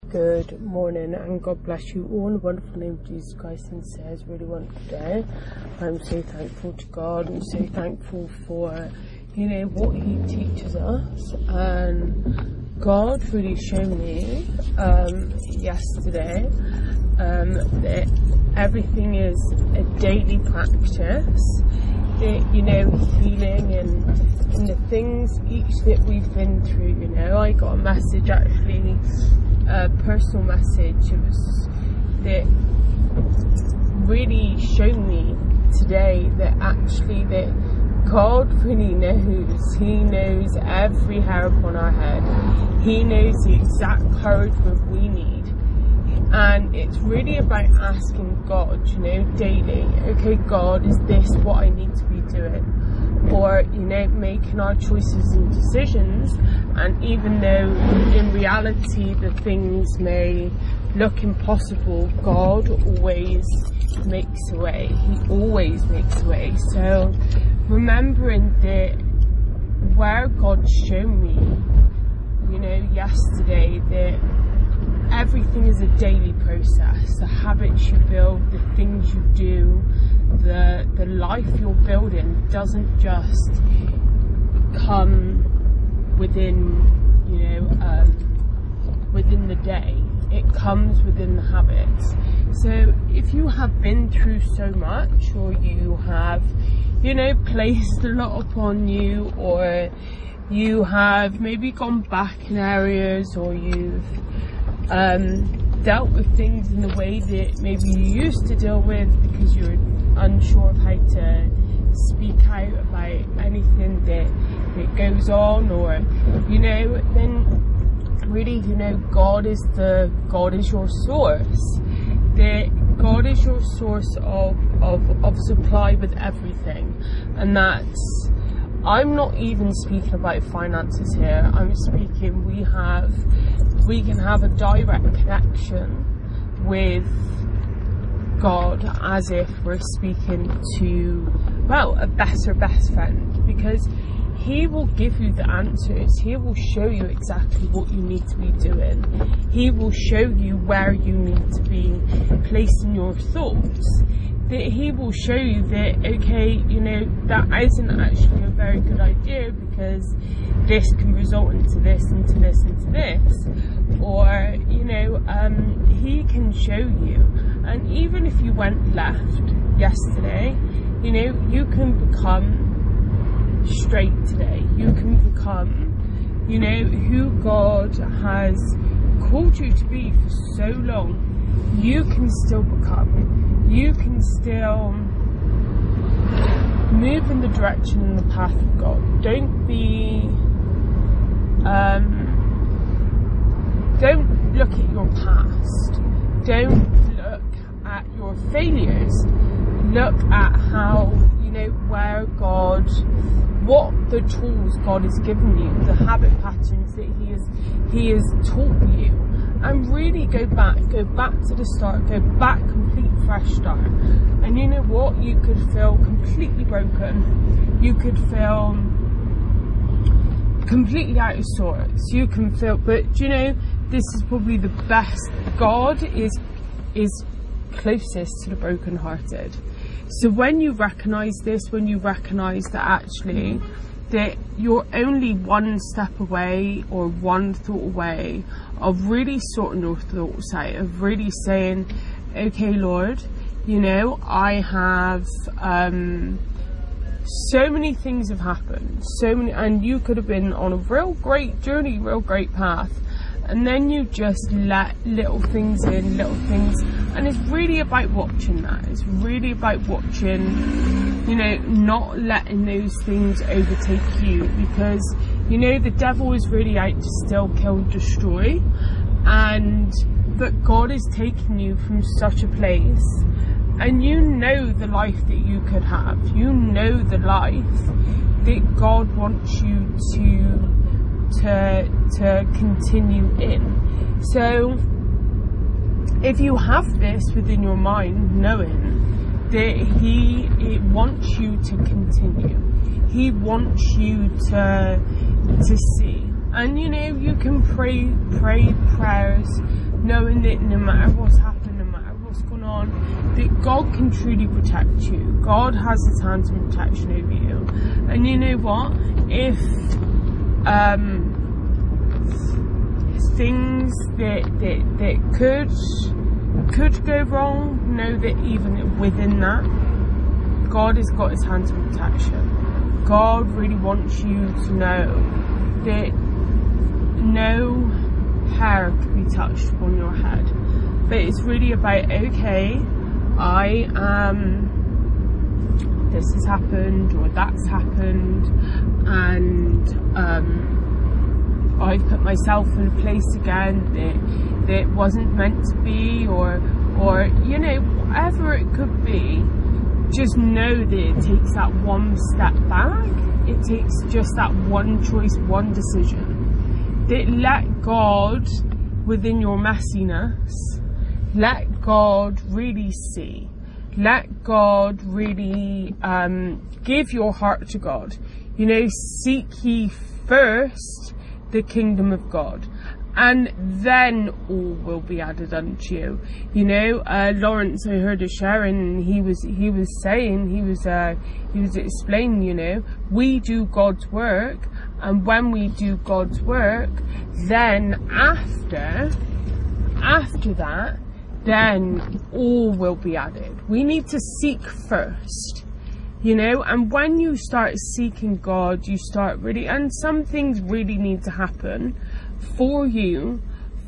Good morning and God bless you all in the wonderful name of Jesus Christ and says really wonderful day. I'm so thankful to God and so thankful for what he teaches us, and God really showed me yesterday that everything is a daily practice, that healing and the things each that we've been through. I got a message, actually a personal message, it was that really showed me today that actually that God really knows. He knows every hair upon our head. He knows the exact encouragement we need, and it's really about asking God, daily, okay God, is this what I need to be doing? Or making our choices and decisions, and even though in reality the things may look impossible, God always makes a way. He always makes a way. So remembering that where God showed me yesterday that everything is a daily process. The habits you build, the things you do, the life you're building doesn't just come within within the day. It comes within the habits. So if you have been through so much, or you have placed a lot upon you, or you have maybe gone back in areas, or you've dealt with things in the way that maybe you used to deal with because you were unsure of how to speak out about anything that goes on, or then really God is your source. That God is your source of supply with everything, and that's, I'm not even speaking about finances here. I'm speaking we can have a direct connection with God as if we're speaking to, a better best friend, because he will give you the answers. He will show you exactly what you need to be doing. He will show you where you need to be placing your thoughts. That he will show you that, okay, that isn't actually a very good idea because this can result into this, into this, into this. Or, he can show you. And even if you went left yesterday, you can become straight today. You can become, who God has called you to be for so long. You can still become. You can still move in the direction and the path of God. Don't look at your past. Don't look at your failures. Look at how, where God, what the tools God has given you, the habit patterns that He has taught you. And really go back to the start, go back, complete fresh start. And you know what? You could feel completely broken. You could feel completely out of sorts. You can feel, but this is probably the best. God is closest to the brokenhearted. So when you recognise this, when you recognise that actually that you're only one step away or one thought away of really sorting your thoughts out, of really saying, okay Lord, I have so many things have happened, and you could have been on a real great journey, real great path, and then you just let little things in, and it's really about watching that. It's really about watching, not letting those things overtake you, because the devil is really out to steal, kill, destroy, but God is taking you from such a place, and the life that you could have, the life that God wants you to continue in. So if you have this within your mind, knowing that He wants you to continue, He wants you to see, and you can pray prayers knowing that no matter what's happened, no matter what's gone on, that God can truly protect you. God has his hands of protection over you. And you know what? If things that could go wrong, know that even within that, God has got his hands of protection. God really wants you to know that no hair can be touched on your head. But it's really about, okay, this has happened or that's happened, and I've put myself in a place again that wasn't meant to be, or you know, whatever it could be. Just know that it takes that one step back. It takes just that one choice, one decision. That let God within your messiness, let God really see. Let God really give your heart to God. You know, seek ye first the kingdom of God, and then all will be added unto you. You know, Lawrence, I heard a sharing, and he was explaining, you know, we do God's work, and when we do God's work, then after that, then all will be added. We need to seek first, you know, and when you start seeking God, you start really, and some things really need to happen for you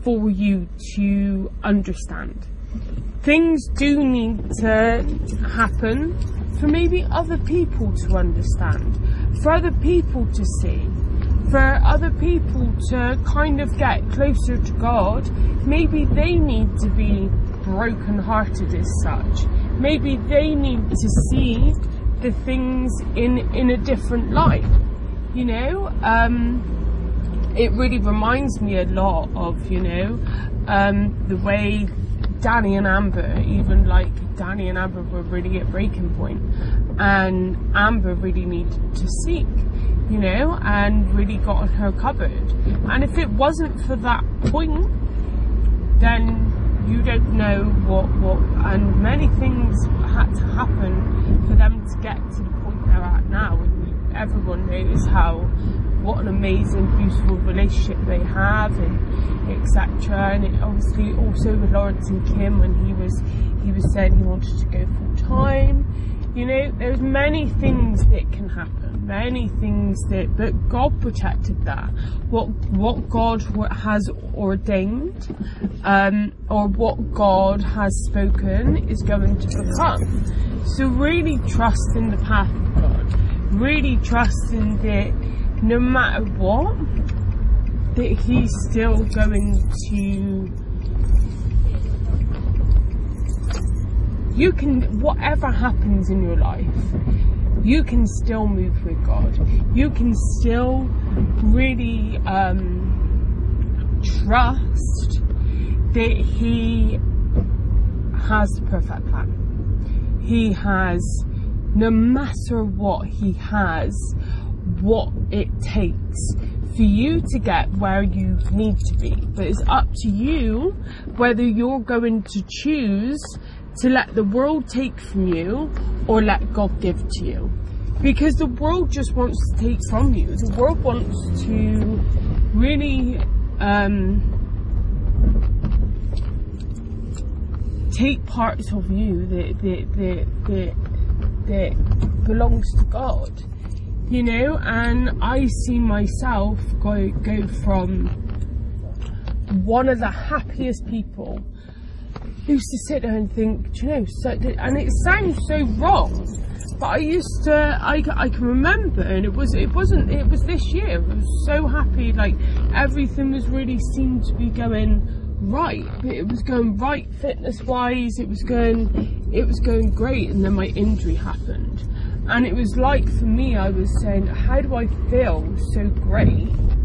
to understand. Things do need to happen for maybe other people to understand, for other people to see, for other people to kind of get closer to God. Maybe they need to be broken-hearted as such. Maybe they need to see the things in a different light, you know. It really reminds me a lot of, you know, the way Danny and Amber, even like Danny and Amber were really at breaking point, and Amber really needed to seek, you know, and really got on her cupboard. And if it wasn't for that point, then you don't know what, and many things had to happen for them to get to the point they're at now. And everyone knows what an amazing, beautiful relationship they have, and etc. And it obviously also with Lawrence and Kim, when he was saying he wanted to go full time. You know, there's many things that can happen, many things but God protected that. What God has ordained, or what God has spoken is going to become. So really trust in the path of God. Really trust in that no matter what, that he's still going to, you can, whatever happens in your life, you can still move with God. You can still really trust that he has the perfect plan. He has, no matter what, he has what it takes for you to get where you need to be. But it's up to you whether you're going to choose to let the world take from you or let God give to you. Because the world just wants to take from you. The world wants to really take parts of you that belongs to God. You know, and I see myself go from one of the happiest people who used to sit there and think, do you know, and it sounds so wrong, but I can remember, and it was this year, I was so happy, like everything was really seemed to be going right, but it was going right fitness wise, it was going great, and then my injury happened. And it was like, for me, I was saying, how do I feel so great?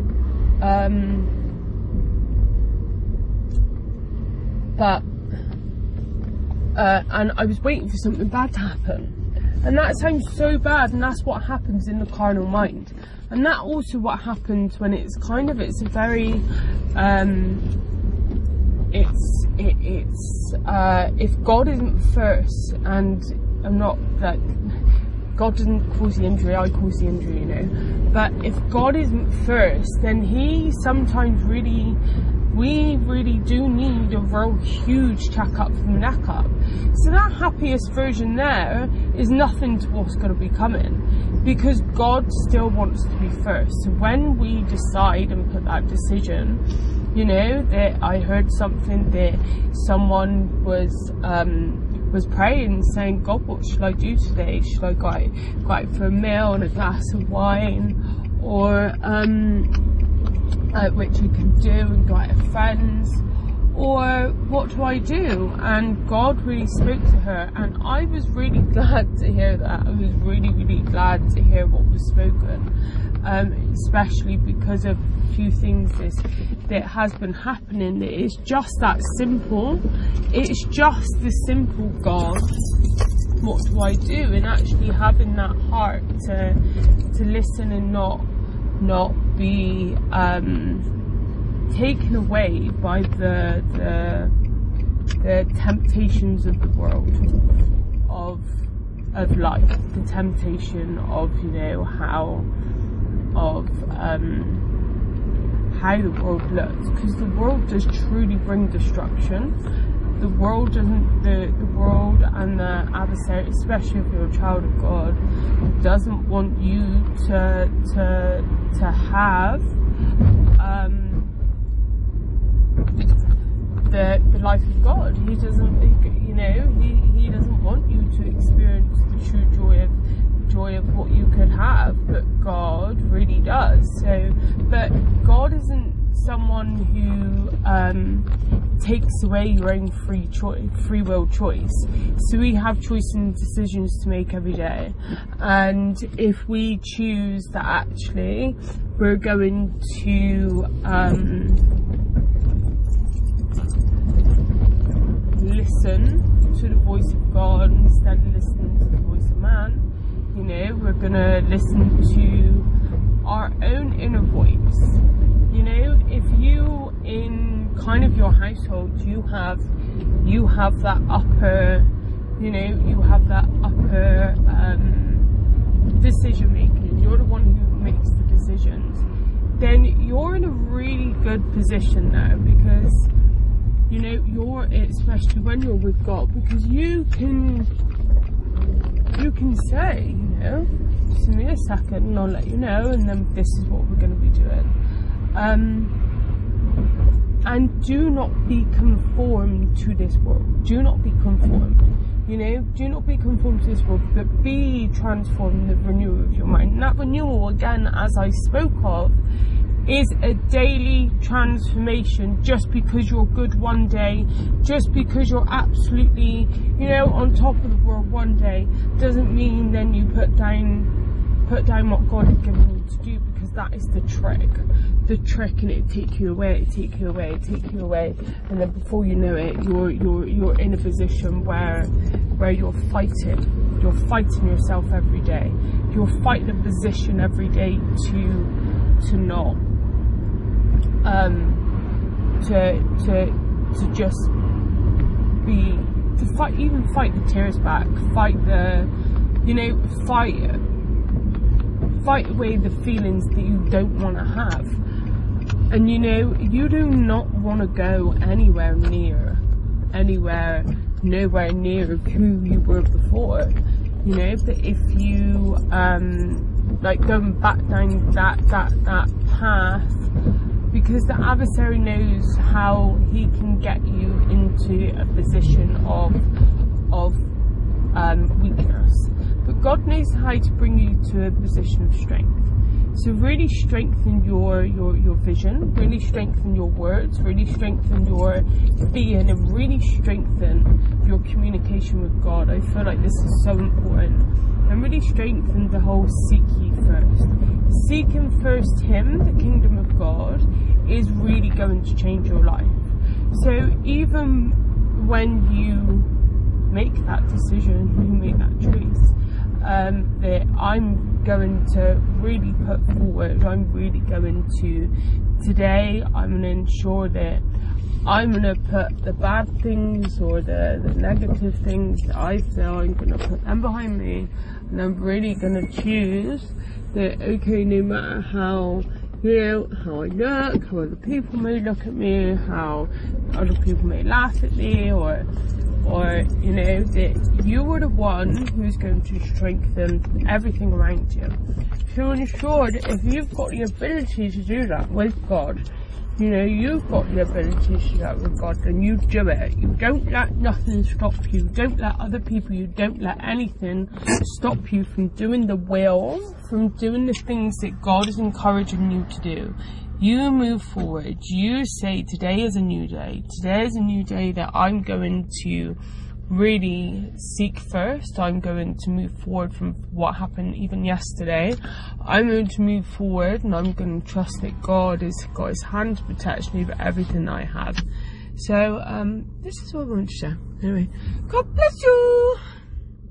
And I was waiting for something bad to happen. And that sounds so bad, and that's what happens in the carnal mind. And that also what happens when it's a very, if God isn't first, and I'm not like, God doesn't cause the injury, I cause the injury, you know. But if God isn't first, then He sometimes we really do need a real huge checkup from the neck up. So that happiest version there is nothing to what's going to be coming, because God still wants to be first. So when we decide and put that decision, you know, that I heard something that someone was praying, saying, God, what should I do today? Should I go out for a meal and a glass of wine, or which you can do, and go out with friends, or what do I do? And God really spoke to her, and I was really glad to hear that. I was really, really glad to hear what was spoken, especially because of a few things that has been happening. That is just that simple. It's just the simple, God, what do I do? And actually having that heart to listen and not be taken away by the temptations of the world, of life, the temptation of, you know, how the world looks, because the world does truly bring destruction. The world doesn't, the world and the adversary, especially if you're a child of God, doesn't want you to have the life of God. He doesn't, you know, he doesn't want you to experience the true joy of what you could have, but God really does. So, but God isn't someone who takes away your own free will choice. So we have choices and decisions to make every day, and if we choose that actually we're going to listen to the voice of God instead of listening to the voice of man, you know, we're gonna listen to our own inner voice. You know, if you, in kind of your household, you have that upper, you know, you have that upper decision making, you're the one who makes the decisions, then you're in a really good position now, because, you know, you're, especially when you're with God, because you can say, you know, just give me a second and I'll let you know, and then this is what we're going to be doing. And do not be conformed to this world. Do not be conformed. You know, do not be conformed to this world, but be transformed in the renewal of your mind. And that renewal, again, as I spoke of, is a daily transformation. Just because you're good one day, just because you're absolutely, you know, on top of the world one day, doesn't mean then you put down what God has given you to do, because that is the trick, and it take you away, and then before you know it, you're in a position where you're fighting yourself every day. You're fighting a position every day to not to just be, to fight, even fight the tears back, fight the, you know, fight away the feelings that you don't want to have. And you know, you do not want to go nowhere near who you were before, you know. But if you like going back down that path, because the adversary knows how he can get you into a position of weakness, but God knows how to bring you to a position of strength. So really strengthen your vision, really strengthen your words, really strengthen your being, and really strengthen your communication with God. I feel like this is so important. And really strengthen the whole seek ye first. Seeking first Him, the kingdom of God, is really going to change your life. So even when you make that decision, you make that choice, that I'm going to really put forward, I'm really going to, today I'm going to ensure that I'm going to put the bad things or the negative things that I feel, I'm going to put them behind me, and I'm really going to choose that, okay, no matter how, how I look, how other people may look at me, how other people may laugh at me, or that you are the one who's going to strengthen everything around you. So ensure that if you've got the ability to do that with God, you've got the ability to do that with God, then you do it. You don't let nothing stop you. You don't let other people, you don't let anything stop you from doing the will, from doing the things that God is encouraging you to do. You move forward. You say, today is a new day. Today is a new day that I'm going to really seek first. I'm going to move forward from what happened even yesterday. I'm going to move forward, and I'm going to trust that God has got his hand of protection over everything that I have. So, this is what I wanted to share. Anyway, God bless you.